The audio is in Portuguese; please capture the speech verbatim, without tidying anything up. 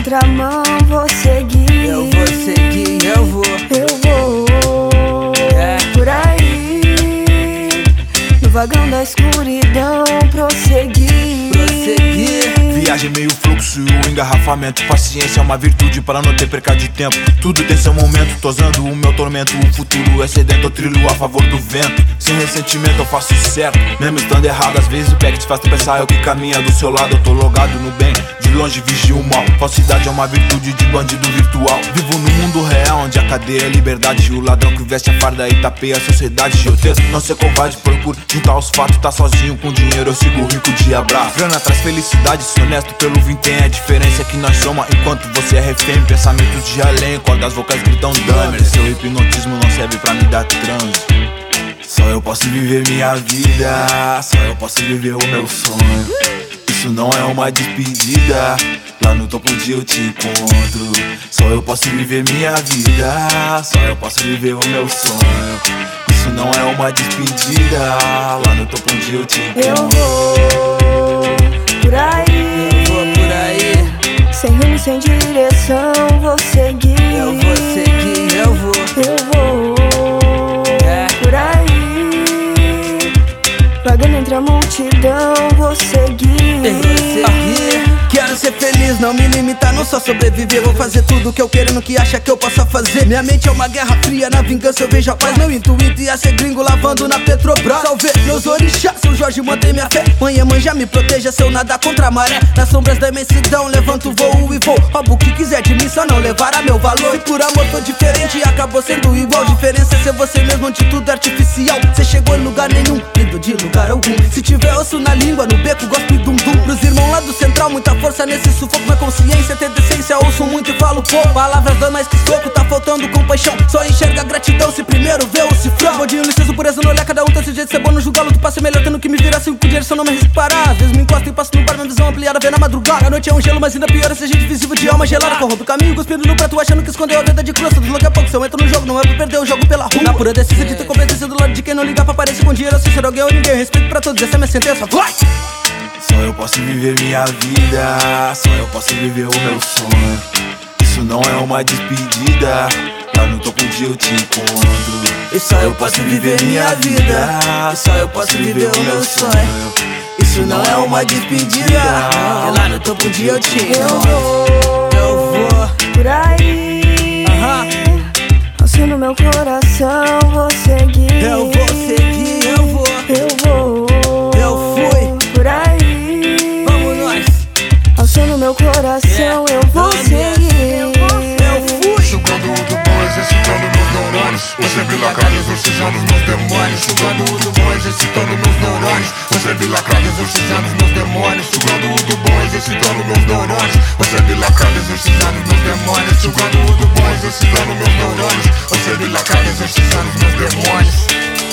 contramão, vou seguir. Eu vou seguir, eu vou. Eu vou é. por aí, no vagão da escuridão, prosseguir. Prosseguir. Viagem meio fluxo e o engarrafamento. Paciência é uma virtude para não ter perca de tempo. Tudo tem seu momento, tô usando o meu tormento. O futuro é sedento, eu trilho a favor do vento. Sem ressentimento eu faço certo, mesmo estando errado. Às vezes o pé que te faz tropeçar é o que caminha do seu lado. Eu tô logado no bem, de longe vigio o mal. Falsidade é uma virtude de bandido virtual. Vivo no mundo real, onde a cadeia é liberdade. O ladrão que veste a farda e tapeia a sociedade. Eu tento não ser covarde, procuro juntar os fatos. Tá sozinho com dinheiro, eu sigo rico de abraço. Grana traz felicidade, sou honesto pelo vintém. A diferença é que nós somos enquanto você é refém. Pensamentos de além, cordas vocais gritam dame. Seu hipnotismo não serve pra me dar transe. Só eu posso viver minha vida, só eu posso viver o meu sonho. Isso não é uma despedida, lá no topo um dia eu te encontro. Só eu posso viver minha vida, só eu posso viver o meu sonho. Isso não é uma despedida, lá no topo um dia eu te encontro. Eu vou por aí, eu vou por aí, sem rumo, sem direção, vou seguir. eu vou seguir, eu vou. Eu vou é. por aí, vagando entre a multidão, vou seguir. Eu vou seguir. Quero ser feliz, não me limitar, não só sobreviver. Vou fazer tudo o que eu quero, no que acha que eu possa fazer. Minha mente é uma guerra fria, na vingança eu vejo a paz. Meu intuito ia ser gringo lavando na Petrobras. Salve meus orixás, seu Jorge mantém minha fé. Mãe mãe já me proteja se eu nadar contra a maré. Nas sombras da imensidão, levanto, voo e vou. Roubo o que quiser de mim, só não levará meu valor. E por amor tô diferente e acabou sendo igual. Diferença é ser você mesmo, ante tudo artificial. Cê chegou em lugar nenhum, vindo de lugar algum. Se tiver osso na língua, no beco, gosto e dum dum. Pros irmãos lá do central, muita força nesse sufoco. Minha consciência ter decência, ouço muito e falo pouco. Palavras dão mais que soco, tá faltando compaixão. Só enxerga gratidão se primeiro vê o cifrão. Bodinho, licença, pureza no olhar, cada um tem seu jeito de ser bom. No julgá-lo, tu passa melhor tendo que me virar assim com dinheiro, se eu não me arrisco parar. Às vezes me encosto e passo no bar, minha visão ampliada, vê na madrugada. A noite é um gelo, mas ainda pior é ser gente visível de alma gelada. Corrompe o caminho, cuspindo no prato, achando que escondeu a vida de crosta. Desloca a pouco, se eu entro no jogo, não é pra perder o jogo pela rua. Na pura decência de ter competência do lado de quem não liga pra aparecer com dinheiro. Se ser alguém ou ninguém, respeito pra todos, essa é minha sentença, vai! Só eu posso viver minha vida, só eu posso viver o meu sonho. Isso não é uma despedida, lá no topo um dia eu te encontro. E só eu posso viver minha vida, e só eu posso viver o meu sonho. Isso não é uma despedida, e lá no topo um dia eu te encontro. Eu vou por aí, uh-huh. assim no meu coração, vou seguir. Eu vou seguir, eu vou. Eu vou Eu fui por aí, vamos nós. ao som no meu coração, eu vou seguir. Eu fui sugando o do bom, exercitando meus neurônios. Você me lacrado, exorcizando meus demônios. Sugando o do bom, exercitando meus neurônios. Você me lacrado, exorcizando meus demônios. Sugando o do bom, exercitando meus neurônios. Você me lacrado, exorcizando meus demônios. Sugando o do bom, exercitando meus neurônios. Você me lacrado, exorcizando meus demônios.